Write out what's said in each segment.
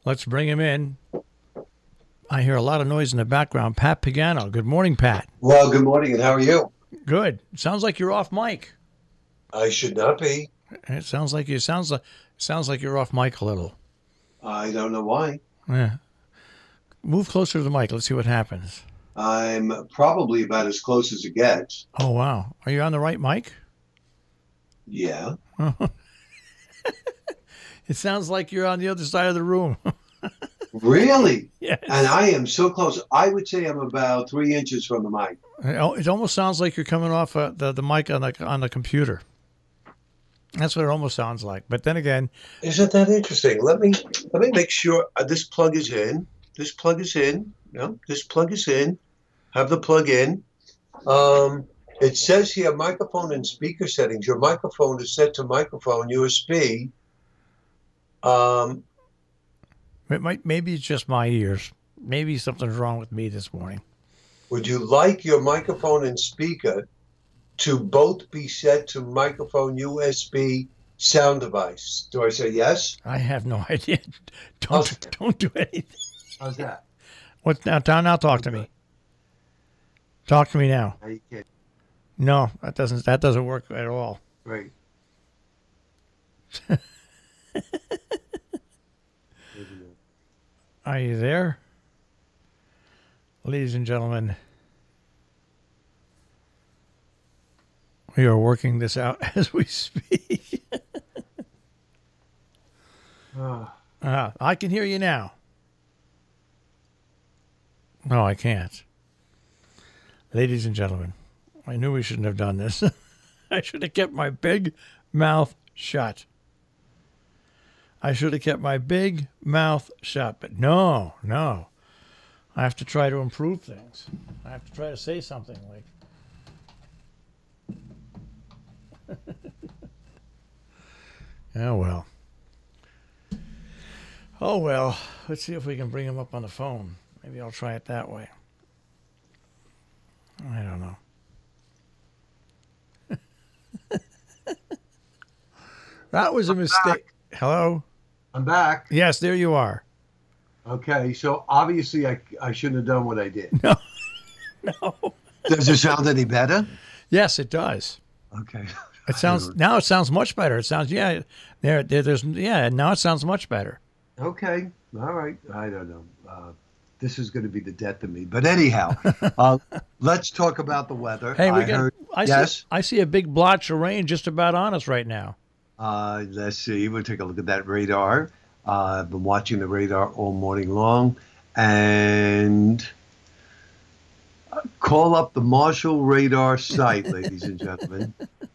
Let's bring him in. I hear a lot of noise in the background. Pat Pagano. Good morning, Pat. Well, good morning, and how are you? Good. Sounds like you're off mic. I should not be. It sounds like you're off mic a little. I don't know why. Yeah. Move closer to the mic. Let's see what happens. I'm probably about as close as it gets. Oh wow. Are you on the right mic? Yeah. It sounds like you're on the other side of the room. Really? Yes. And I am so close. I would say I'm about 3 inches from the mic. It almost sounds like you're coming off the mic on the computer. That's what it almost sounds like. But then again, Isn't that interesting? Let me make sure this plug is in. This plug is in. No, this plug is in. Have the plug in. It says here microphone and speaker settings. Your microphone is set to microphone USB. maybe it's just my ears. Maybe something's wrong with me this morning. Would you like your microphone and speaker to both be set to microphone USB sound device? Do I say yes? I have no idea. Don't do anything. How's that? What now? Now talk to me. Talk to me now. Are you kidding? No, that doesn't work at all. Right. Are you there? Ladies and gentlemen, we are working this out as we speak. I can hear you now. No, I can't. Ladies and gentlemen, I knew we shouldn't have done this. I should have kept my big mouth shut. I should have kept my big mouth shut. But no. I have to try to improve things. I have to try to say something like, oh well. Let's see if we can bring him up on the phone. Maybe I'll try it that way. I don't know. That was a mistake. Hello? I'm back. Yes, there you are. Okay, so obviously I shouldn't have done what I did. No. Does it sound any better? Yes, it does. Okay. It sounds much better. It sounds now it sounds much better. Okay. All right. I don't know. This is going to be the death of me. But anyhow, let's talk about the weather. Hey, I see a big blotch of rain just about on us right now. Let's see. We'll take a look at that radar. I've been watching the radar all morning long. And call up the Marshall radar site, ladies and gentlemen.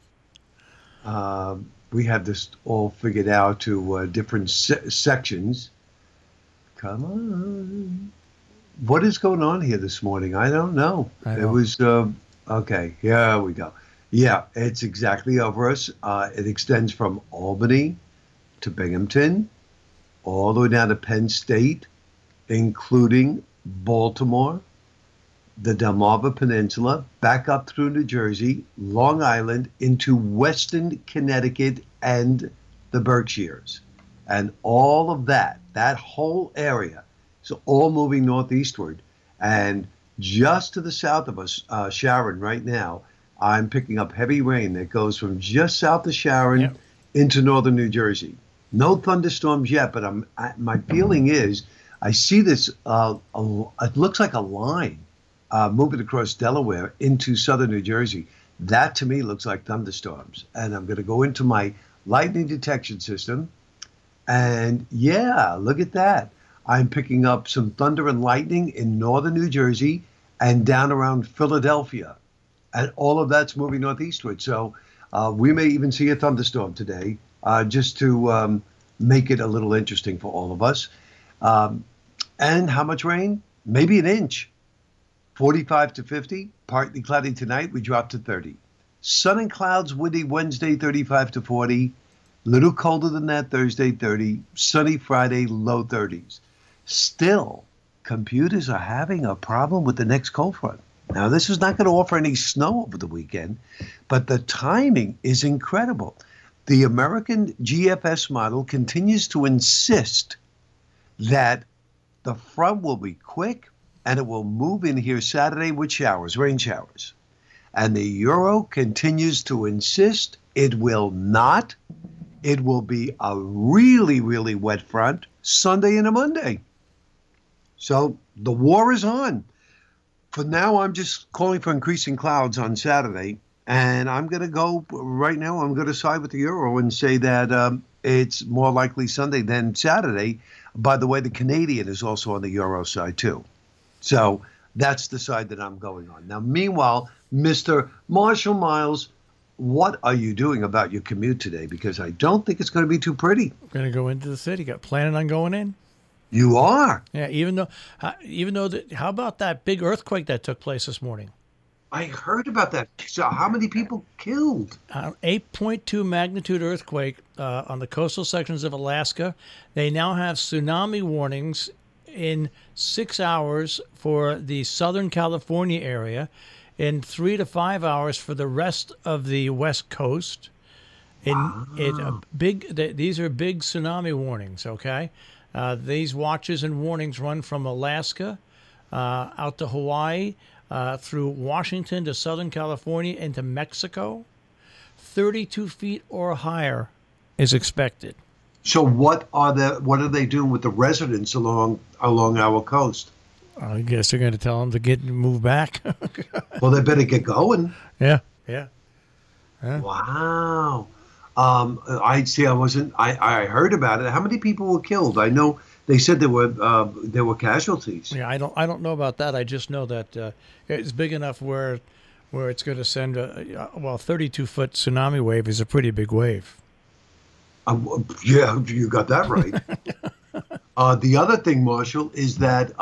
We have this all figured out to different sections. Come on. What is going on here this morning? I don't know. It was, okay, here we go. Yeah, it's exactly over us. It extends from Albany to Binghamton, all the way down to Penn State, including Baltimore, the Delmarva Peninsula, back up through New Jersey, Long Island, into Western Connecticut and the Berkshires. And all of that whole area, so all moving northeastward. And just to the south of us, Sharon, right now, I'm picking up heavy rain that goes from just south of Sharon into northern New Jersey. No thunderstorms yet, but my feeling is I see this, it looks like a line moving across Delaware into southern New Jersey. That to me looks like thunderstorms. And I'm going to go into my lightning detection system. And yeah, look at that. I'm picking up some thunder and lightning in northern New Jersey and down around Philadelphia. And all of that's moving northeastward. So we may even see a thunderstorm today, just to make it a little interesting for all of us. And how much rain? Maybe an inch. 45 to 50. Partly cloudy tonight. We drop to 30. Sun and clouds, windy Wednesday, 35 to 40. Little colder than that Thursday, 30. Sunny Friday, low 30s. Still, computers are having a problem with the next cold front. Now, this is not going to offer any snow over the weekend, but the timing is incredible. The American GFS model continues to insist that the front will be quick and it will move in here Saturday with showers, rain showers. And the Euro continues to insist it will not. It will be a really, really wet front Sunday and a Monday. So the war is on. For now, I'm just calling for increasing clouds on Saturday. And I'm going to go right now. I'm going to side with the Euro and say that it's more likely Sunday than Saturday. By the way, the Canadian is also on the Euro side, too. So that's the side that I'm going on. Now, meanwhile, Mr. Marshall Miles, what are you doing about your commute today? Because I don't think it's going to be too pretty. I'm going to go into the city. Planning on going in. You are? Yeah, even though, how about that big earthquake that took place this morning? I heard about that. So how many people killed? 8.2 magnitude earthquake on the coastal sections of Alaska. They now have tsunami warnings in 6 hours for the Southern California area, in 3 to 5 hours for the rest of the West Coast. These are big tsunami warnings, okay? These watches and warnings run from Alaska out to Hawaii, through Washington to Southern California into Mexico. 32 feet or higher is expected. So what are they doing with the residents along our coast? I guess they're going to tell them to move back. Well, they better get going. Yeah. Wow. I heard about it. How many people were killed? I know they said there were casualties. Yeah, I don't know about that. I just know that it's big enough where it's going to send 32-foot tsunami wave is a pretty big wave. Yeah, you got that right. The other thing, Marshall, is that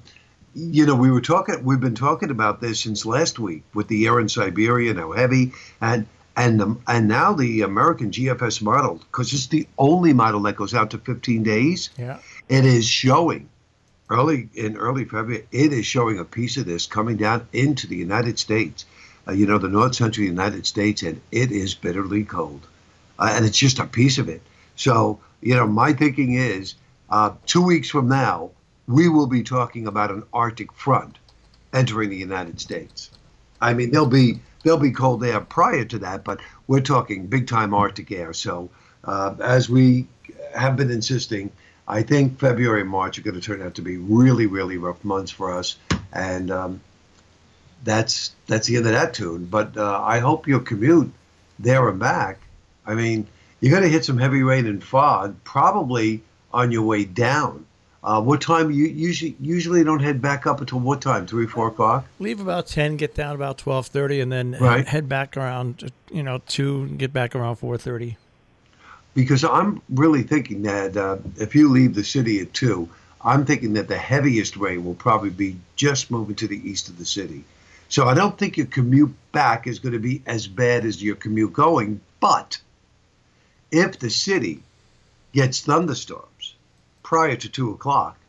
we've been talking about this since last week with the air in Siberia, how heavy, and now the American GFS model, because it's the only model that goes out to 15 days. Yeah. It is showing early February. It is showing a piece of this coming down into the United States, the north central United States, and it is bitterly cold, and it's just a piece of it. So my thinking is 2 weeks from now we will be talking about an Arctic front entering the United States. I mean, there'll be cold air prior to that, but we're talking big time Arctic air. So as we have been insisting, I think February and March are going to turn out to be really, really rough months for us, and that's the end of that tune. But I hope your commute there and back. I mean, you're going to hit some heavy rain and fog probably on your way down. What time you usually don't head back up until what time? 3, 4 o'clock. Leave about 10, get down about 12:30, and then head back around 2, and get back around 4:30. Because I'm really thinking that if you leave the city at 2, I'm thinking that the heaviest rain will probably be just moving to the east of the city. So I don't think your commute back is going to be as bad as your commute going. But if the city gets thunderstorms prior to 2 o'clock,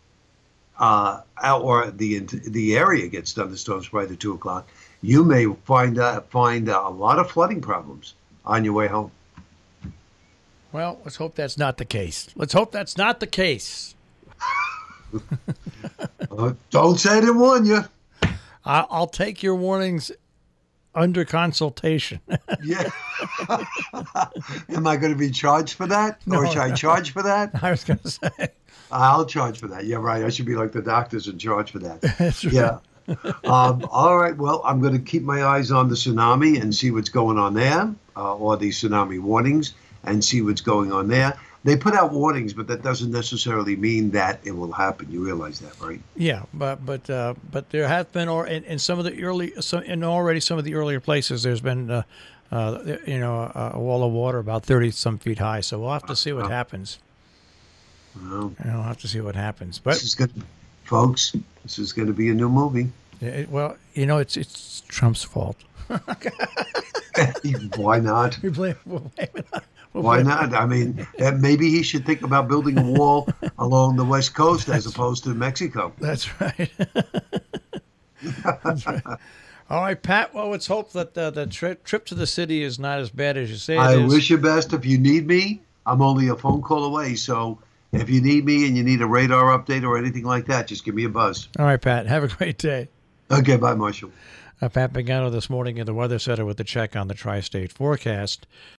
or the area gets thunderstorms prior to 2 o'clock, you may find a lot of flooding problems on your way home. Well, let's hope that's not the case. Don't say I didn't warn you. I'll take your warnings under consultation. Yeah. Am I going to be charged for that? Or should I charge for that? I was going to say. I'll charge for that. Yeah, right. I should be like the doctors in charge for that. That's right. Yeah. All right. Well, I'm going to keep my eyes on the tsunami and see what's going on there, or the tsunami warnings and see what's going on there. They put out warnings, but that doesn't necessarily mean that it will happen. You realize that, right? Yeah, but there have been, or in some of the earlier places, there's been a wall of water about 30-some feet high. So we'll have to see what happens. Well, we'll have to see what happens. But folks, this is going to be a new movie. It's Trump's fault. Why not? We'll blame it on. Why not? I mean, maybe he should think about building a wall along the West Coast as opposed to Mexico. That's right. That's right. All right, Pat. Well, let's hope that the trip to the city is not as bad as you say it is. I wish you best. If you need me, I'm only a phone call away. So If you need me and you need a radar update or anything like that, just give me a buzz. All right, Pat. Have a great day. Okay, bye, Marshall. Pat Pagano this morning in the Weather Center with the check on the tri-state forecast.